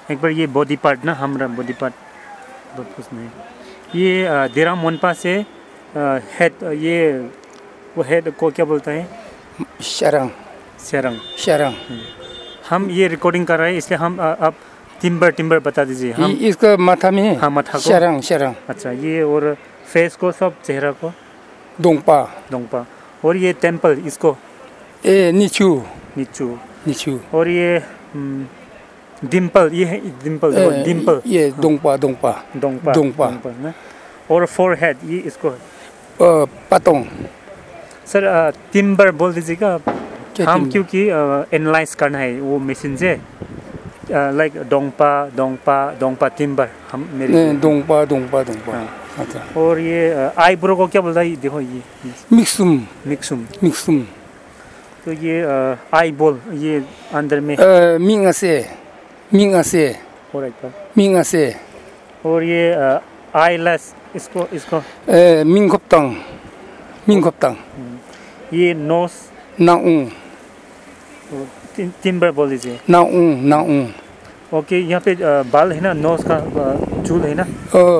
एक बार ये body part ना हमारा बॉडी पार्ट बहुत कुछ नहीं ये देरा मोनपा से हेड ये वो हेड को क्या बोलता है शरंग शेरंग शरंग हम ये रिकॉर्डिंग कर रहे हैं इसलिए हम आप टिम्बर बता दीजिए हम इसका माथा में हाँ माथा को शरंग अच्छा ये और फेस को सब चेहरा को दोंगपा और ये टेम्पल इसको नीचू और ये डिम्पल ये है डिम्पल ये दोंगपा ना और फोरहेड ये इसको पतंग सर टिम्बर बोल दीजिएगा हम क्योंकि एनालाइज करना है वो मशीन से लाइक दोंगपा टिम्बर हम मेरे दोंगपा अच्छा और ये आईब्रो को क्या बोलता है देखो ये मिक्सुम तो ये आई बॉल ये अंदर में मिंगासे और ये आईलैश इसको मिंगखोप्तांग ये नोस नाउंग टिम्बर बोल दीजिए नाउंग ओके यहाँ पे बाल है ना नोस का चूल है ना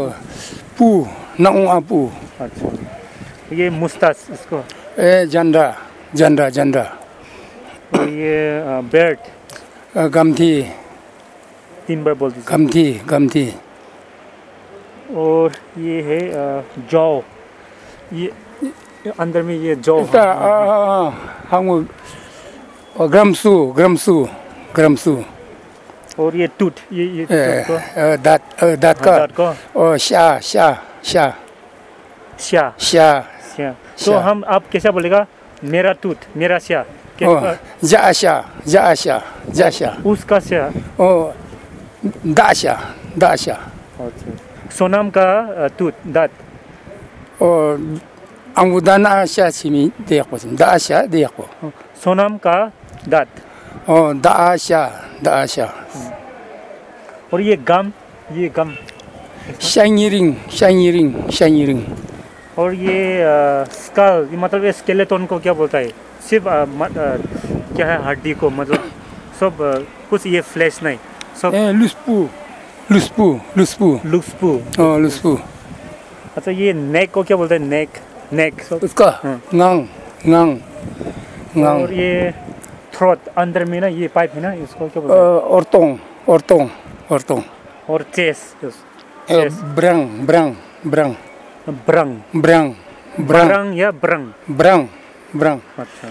नाउंग आपू अच्छा ये मुस्ताच इसको जंडा और ये बेर्ट गमथी टिम्बर बोल दीजिए गमथी और ये है जौ ये अंदर में ये जौ हम ग्रामसू और ये टूट ये दांत का और शा तो हम आप कैसा बोलेगा मेरा टूट मेरा शा जाशा उसका शा दाशा अच्छा सोनाम का टूट दांत और अंगुदाना आशा छिमी देखो दाशा देखो सोनाम का दांत दाशा और ये गम शाइनिंग और ये स्कल मतलब ये स्केलेटन को क्या बोलता है सिर्फ क्या है हड्डी को मतलब सब कुछ ये फ्लैश नहीं सब लुस्पू अच्छा ये नेक को क्या बोलते हैं नेक उसका ngang और ये थ्रोट अंदर में ना ये पाइप है ना इसको क्या बोलते हैं ortong और चेस्ट brang अच्छा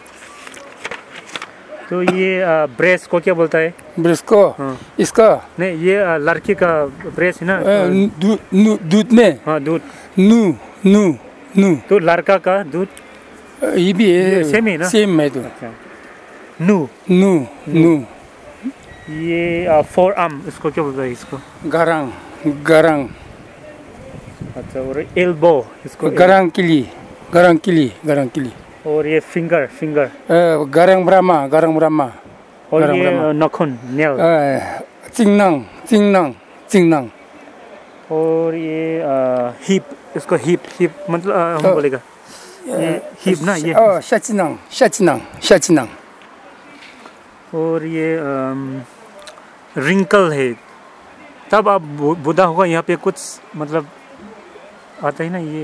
तो ये ब्रेस्ट को क्या बोलता है ब्रेस्ट को इसका नहीं ये लड़की का ब्रेस्ट है ना दूध में हाँ दूध नू तो लड़का का दूध ये भी सेम है ना सेम है तो अच्छा नू ये फोर आर्म इसको क्या बोलता है इसको garang अच्छा और एल्बो इसको garang kili और ये फिंगर garang brahma और ये नखून नेल चिंगनांग और ये हिप इसको हिप मतलब हम बोलेगा ये हिप ना ये शचिनांग और ये रिंकल है तब आप बुढ़ा होगा यहाँ पे कुछ मतलब आता है ना ये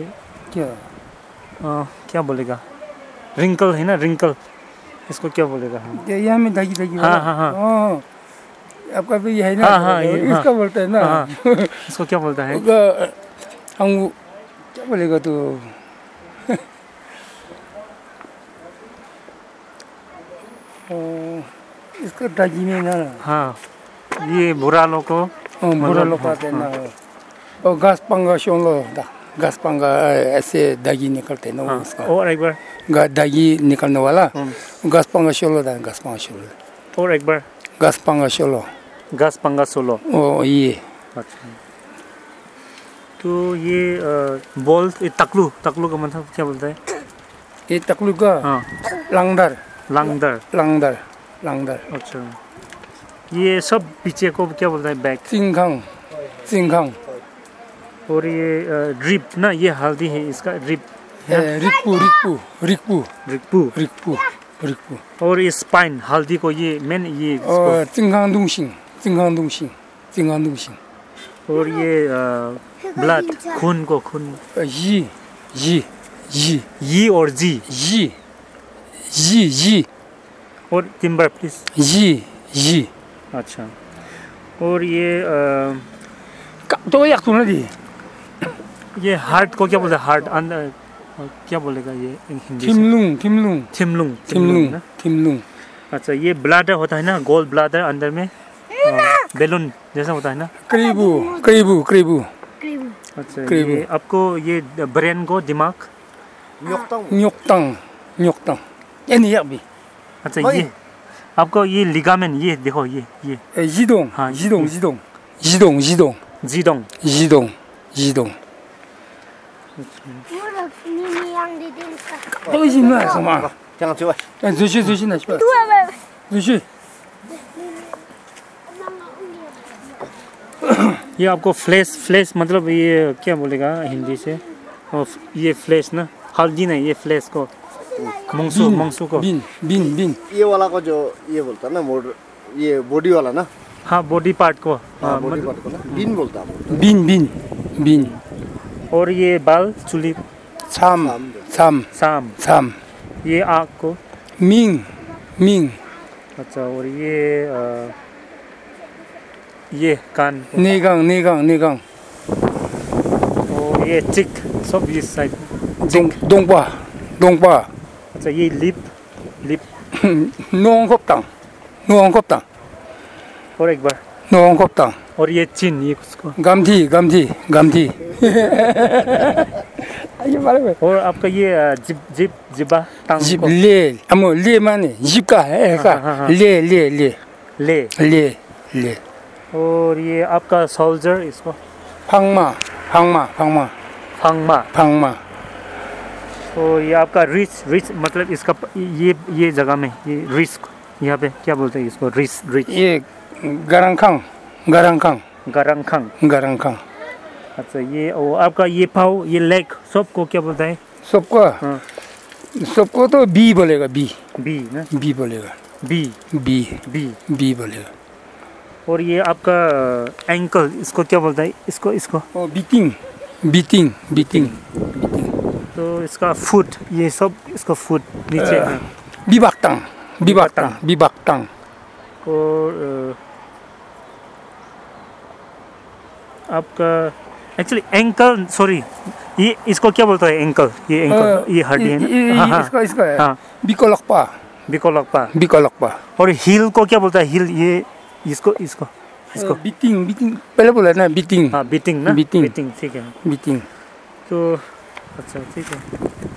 क्या बोलेगा रिंकल है ना इसको क्या बोलेगा यहाँ में धागी हाँ आपका भी है ना इसका बोलते हैं ना इसको क्या बोलता है हम क्या बोलेगा तो इसका धागी में ना हाँ ये बुरा लोग आते हैं ना और घास पंगा ऐसे दागी निकलते हैं ना उसका और एक बार दागी निकलने वाला घास पंगा शोलो और एक बार घास पंगा शोलो ओ ये अच्छा तो ये बॉल ये तकलू का मतलब क्या बोलता है ये तकलू का लांगदर अच्छा ये सब पीछे को क्या बोलता है बैक सिंघांग और ये ड्रिप ना ये हल्दी है इसका ड्रिप रिकपू और ये स्पाइन हल्दी को ये मेन ये चिंगांग 증강동신, 증강동신. और ये ब्लड खून को खून 이, और जी और टिम्बर प्लीज 이. अच्छा और ये 또 약속을 해. ये हार्ट को क्या बोलते हैं हार्ट अंदर क्या बोलेगा ये हिंदी से थिमलुंग 팀룽. अच्छा ये ब्लडर होता है ना गोल ब्लडर अंदर में बैलून जैसा होता है ना क्रेबु. अच्छा 그리고. ये आपको ये ब्रेन को दिमाग 뇽땅. 얘는 약비. अच्छा ये आपको ये लिगामेंट ये देखो ये 이동. हाँ, 이동. 또 있나 마. Jangan coba. 조시 나 싶어. 조시. ये आपको फ्लैश मतलब ये क्या बोलेगा हिंदी से और ये फ्लैश ना हल्दी नहीं ये फ्लैश को मंसू को 빈. ये वाला को जो ये बोलता है ना मोड ये बॉडी वाला ना हाँ बॉडी पार्ट को हाँ बॉडी पार्ट को ना बिन बोलता है 빈. और ये बाल चुली 삼. ये आँख को 밍. अच्छा और ये कान को 내강. और ये चिक सब इस साइड 동파. अच्छा ये लिप 노원컵당. और एक बार 노원컵당. और ये चिन ये उसको 감티. 이게 말해. और आपका ये जिबा टांग 집 को 레. 아무 레만이 집가 애가 레. और ये आपका सोल्जर इसको 방마. और ये आपका रिच मतलब इसका ये जगह में ये रिस्क यहाँ पे क्या बोलते हैं इसको रिच 예 가랑캉. गारंखंग अच्छा ये और आपका ये पाव ये लेग सबको क्या बोलता है हाँ सबको तो बी बोलेगा बी ना बोलेगा बी बोलेगा और ये आपका एंकल इसको क्या बोलता है इसको बीटिंग तो इसका फुट ये सब इसका फुट नीचे है 비박당 और आपका एक्चुअली एंकल सॉरी ये इसको क्या बोलता है एंकल ये हड्डी है ना इसका बिकोलकपा और हिल को क्या बोलता है हिल ये इसको बीटिंग पहले बोला ना बीटिंग हाँ बीटिंग ना बीटिंग ठीक है बीटिंग तो अच्छा ठीक है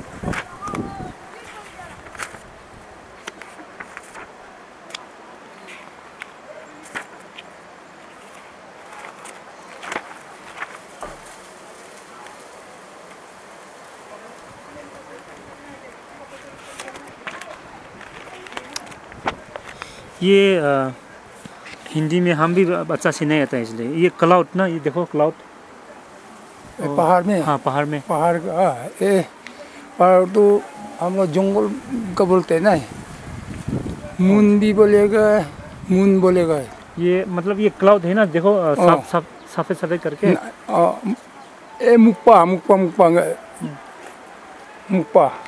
ये हिंदी में हम भी अच्छा से नहीं आता है इसलिए ये क्लाउड ना ये देखो क्लाउड पहाड़ में पहाड़ तो हम लोग जंगल का बोलते हैं ना मून भी बोलेगा ये मतलब ये क्लाउड है ना देखो सफेद करके मुक्पा